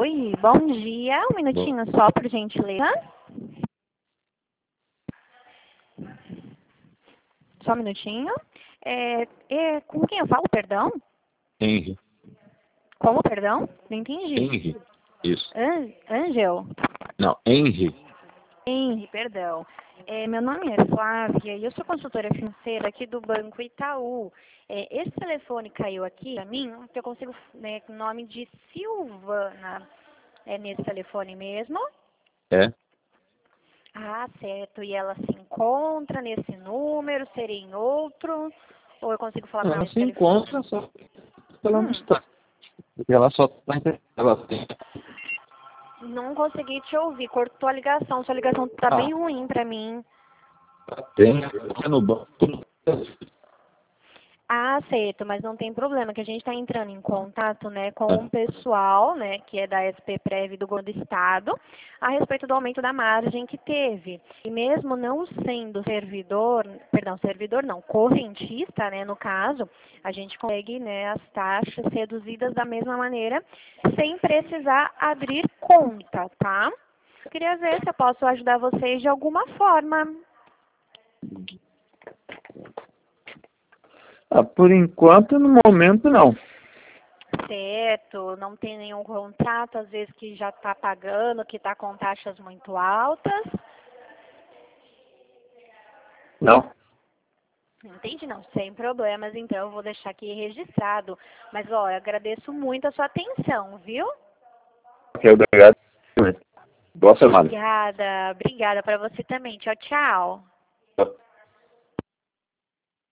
Oi, bom dia. Um minutinho só, por gentileza. Só um minutinho. Com quem eu falo, perdão? Henry. Como, perdão? Não entendi. Henry. Isso. Angel? Não, Henry. Henry, perdão. Meu nome é Flávia e eu sou consultora financeira aqui do Banco Itaú. Esse telefone caiu aqui para mim, que eu consigo, com o nome de Silvana. É nesse telefone mesmo? É? Ah, certo. E ela se encontra nesse número, seria em outro? Ou eu consigo falar com ela Ela nesse se telefone? encontra, só que ela não está. Porque ela só está ela tem. Não consegui te ouvir, cortou a ligação. Sua ligação tá bem ruim pra mim. Ela tem no banco. Ah, certo, mas não tem problema, que a gente está entrando em contato, com o pessoal, que é da SPPrev do Governo do Estado, a respeito do aumento da margem que teve. E mesmo não sendo servidor não, correntista, no caso, a gente consegue, as taxas reduzidas da mesma maneira, sem precisar abrir conta, tá? Eu queria ver se eu posso ajudar vocês de alguma forma. Por enquanto, no momento, não. Certo, não tem nenhum contrato, às vezes que já está pagando, que está com taxas muito altas. Não. Entende? Não, sem problemas, então eu vou deixar aqui registrado. Mas, eu agradeço muito a sua atenção, viu? Ok, obrigado. Boa semana. Obrigada para você também. Tchau, tchau.